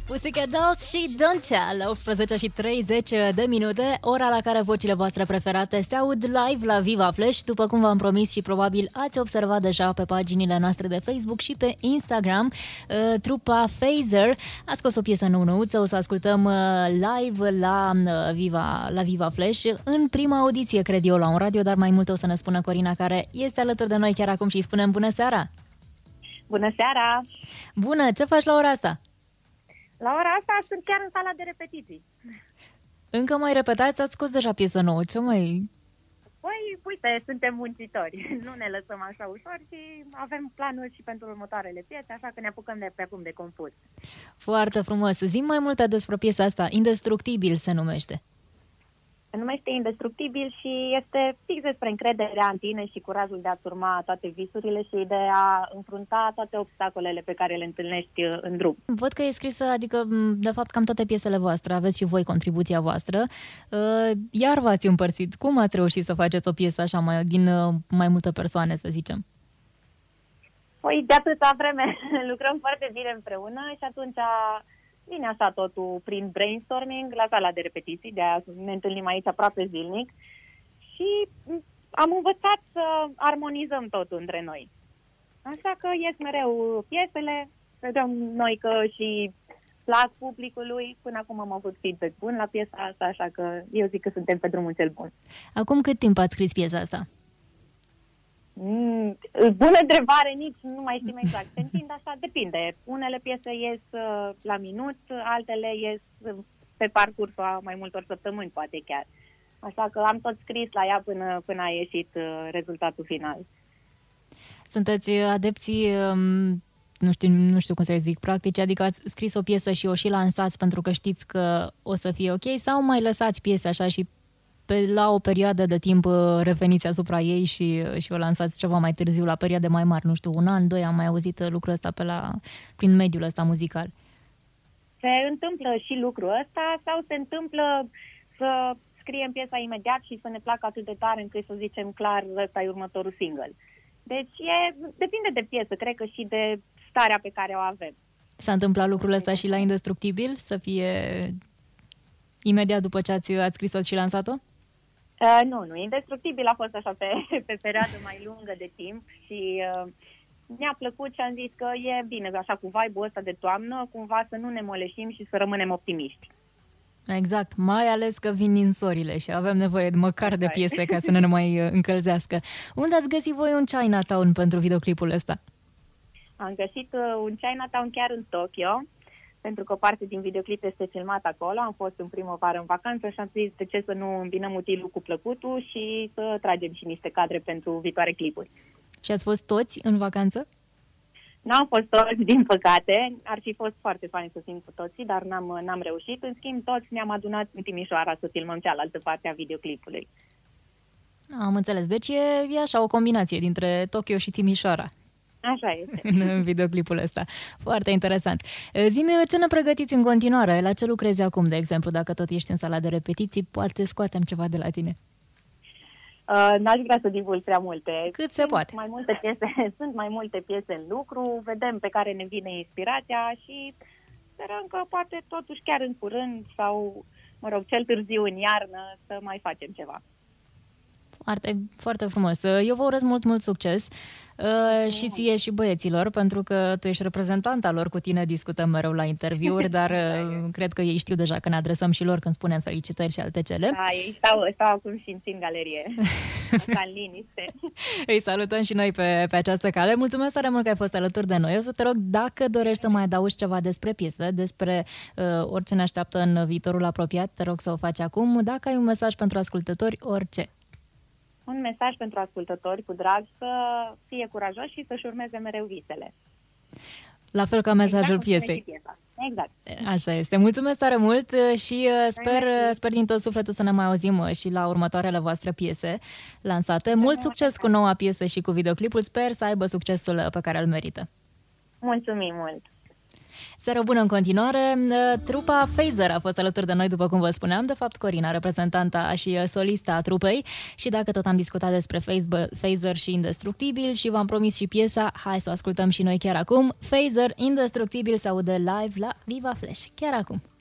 Pussycat Dolls și Don't Tell, 18 și 30 de minute, ora la care vocile voastre preferate se aud live la Viva Flash, după cum v-am promis și probabil ați observat deja pe paginile noastre de Facebook și pe Instagram. Trupa Phaser a scos o piesă nouță, o să ascultăm live la Viva Flash în prima audiție, cred eu, la un radio, dar mai mult o să ne spună Corina, care este alături de noi chiar acum, și îi spunem bună seara! Bună seara! Bună! Ce faci la ora asta? La ora asta sunt chiar în sala de repetiții. Încă mai repetați? Ați scos deja piesă nouă. Ce mai... Păi, uite, suntem muncitori. Nu ne lăsăm așa ușor și avem planuri și pentru următoarele piese, așa că ne apucăm de pe acum de compus. Foarte frumos. Zi-mi mai multe despre piesa asta. Indestructibil se numește. Se numește Indestructibil și este fix despre încrederea în tine și curajul de a-ți urma toate visurile și de a înfrunta toate obstacolele pe care le întâlnești în drum. Văd că e scrisă, adică, de fapt, cam toate piesele voastre. Aveți și voi contribuția voastră. Iar v-ați împărțit. Cum ați reușit să faceți o piesă așa din mai multe persoane, să zicem? Păi, de atâta vreme lucrăm foarte bine împreună și atunci vine așa totul prin brainstorming la sala de repetiții, de-aia ne întâlnim aici aproape zilnic și am învățat să armonizăm totul între noi. Așa că ies mereu piesele, vedem noi că și plac publicului, până acum am avut feedback bun la piesa asta, așa că eu zic că suntem pe drumul cel bun. Acum cât timp ați scris piesa asta? Bună întrebare, nici nu mai știm exact. Se întind așa, depinde. Unele piese ies la minut, altele ies pe parcursul a mai multor săptămâni, poate chiar. Așa că am tot scris la ea până a ieșit rezultatul final. Sunteți adepții, nu știu cum să zic, practici, adică ați scris o piesă și o și lansați pentru că știți că o să fie ok, sau mai lăsați piese așa și la o perioadă de timp reveniți asupra ei și o lansați ceva mai târziu, la perioade mai mari, nu știu, 1 an, 2, am mai auzit lucrul ăsta prin mediul ăsta muzical. Se întâmplă și lucrul ăsta sau se întâmplă să scriem piesa imediat și să ne placă atât de tare încât să zicem clar, ăsta e următorul single. Deci depinde de piesă, cred că și de starea pe care o avem. S-a întâmplat lucrul ăsta și la Indestructibil, să fie imediat după ce ați scris-o și lansat-o? Nu. Indestructibil a fost așa pe perioadă mai lungă de timp și mi-a plăcut și am zis că e bine, așa cu vibe-ul ăsta de toamnă, cumva să nu ne moleșim și să rămânem optimiști. Exact, mai ales că vin ninsorile și avem nevoie măcar de piese ca să ne mai încălzească. Unde ați găsit voi un Chinatown pentru videoclipul ăsta? Am găsit un Chinatown chiar în Tokyo, pentru că o parte din videoclip este filmat acolo. Am fost în primăvară în vacanță și am zis de ce să nu îmbinăm utilul cu plăcutul și să tragem și niște cadre pentru viitoare clipuri. Și ați fost toți în vacanță? N-am fost toți, din păcate. Ar fi fost foarte fain să fim cu toții, dar n-am reușit. În schimb, toți ne-am adunat în Timișoara să filmăm cealaltă parte a videoclipului. Am înțeles. Deci e așa o combinație dintre Tokyo și Timișoara. Așa este. În videoclipul ăsta. Foarte interesant. Zi-mi, ce ne pregătiți în continuare? La ce lucrezi acum, de exemplu? Dacă tot ești în sala de repetiții, poate scoatem ceva de la tine. N-aș vrea să divulg prea multe. Cât se poate. Sunt mai multe piese în lucru, vedem pe care ne vine inspirația și sperăm că poate totuși chiar în curând sau, cel târziu în iarnă să mai facem ceva. Foarte, foarte frumos. Eu vă urez mult succes și ție și băieților, pentru că tu ești reprezentanta lor, cu tine discutăm mereu la interviuri, dar cred că ei știu deja că ne adresăm și lor când spunem felicitări și alte cele. Da, ei stau acum și în galerie, ca în liniște. Îi salutăm și noi pe această cale. Mulțumesc tare mult că ai fost alături de noi. O să te rog, dacă dorești să mai adaugi ceva despre piesă, despre orice ne așteaptă în viitorul apropiat, te rog să o faci acum. Dacă ai un mesaj pentru ascultători, orice. Un mesaj pentru ascultători, cu drag, să fie curajoși și să-și urmeze mereu visele. La fel ca mesajul piesei. Exact. Așa este. Mulțumesc tare mult și sper din tot sufletul să ne mai auzim și la următoarele voastre piese lansate. Mult succes cu noua piesă și cu videoclipul. Sper să aibă succesul pe care îl merită. Mulțumim mult! Seară bună în continuare. Trupa Phaser a fost alături de noi, după cum vă spuneam. De fapt, Corina, reprezentanta și solista a trupei. Și dacă tot am discutat despre Phaser și Indestructibil și v-am promis și piesa, hai să o ascultăm și noi chiar acum. Phaser, Indestructibil se aude live la Viva Flash. Chiar acum.